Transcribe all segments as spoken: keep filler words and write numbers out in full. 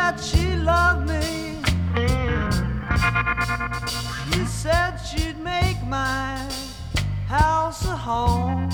that she loved me. She said she'd make my house a home.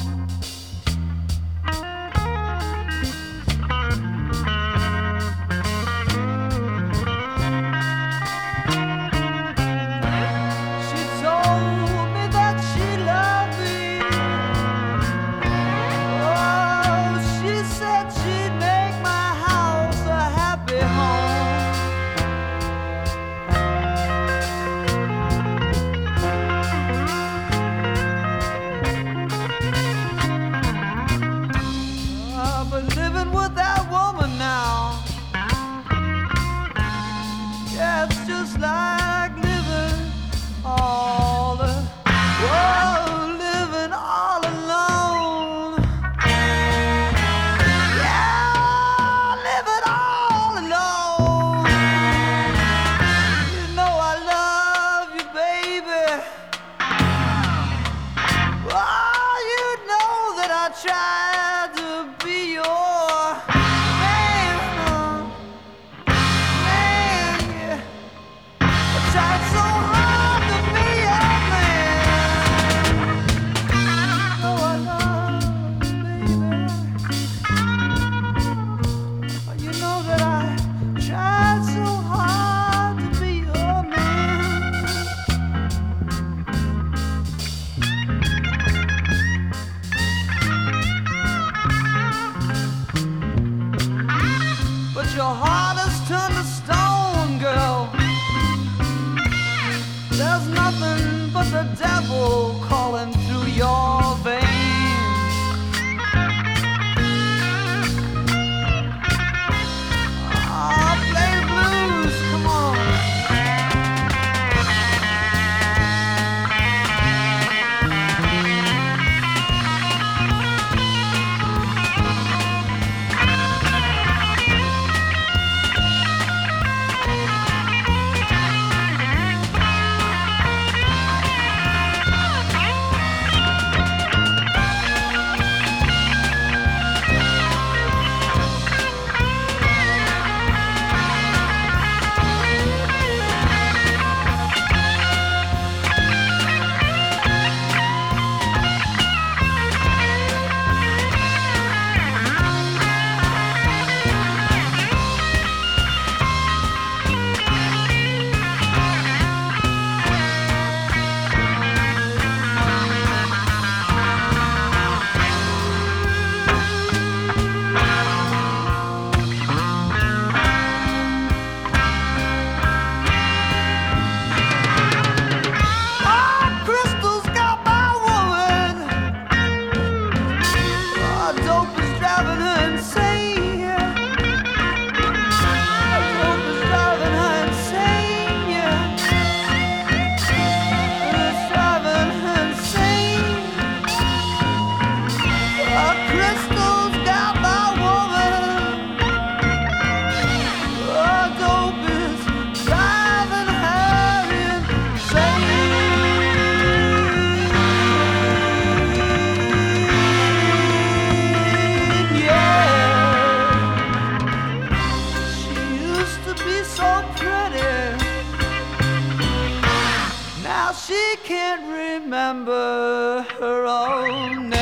Just like living all the world, living all alone. Yeah, living all alone. You know I love you, baby. Oh, you know that I tried to be your man. Tried so hard to be your man. Oh, I love you, baby. You know that I tried so hard to be your man. But your heart has turned to stone, girl. There's nothing but the devil calling through your veins. Oh, play the blues, come on. She can't remember her own name.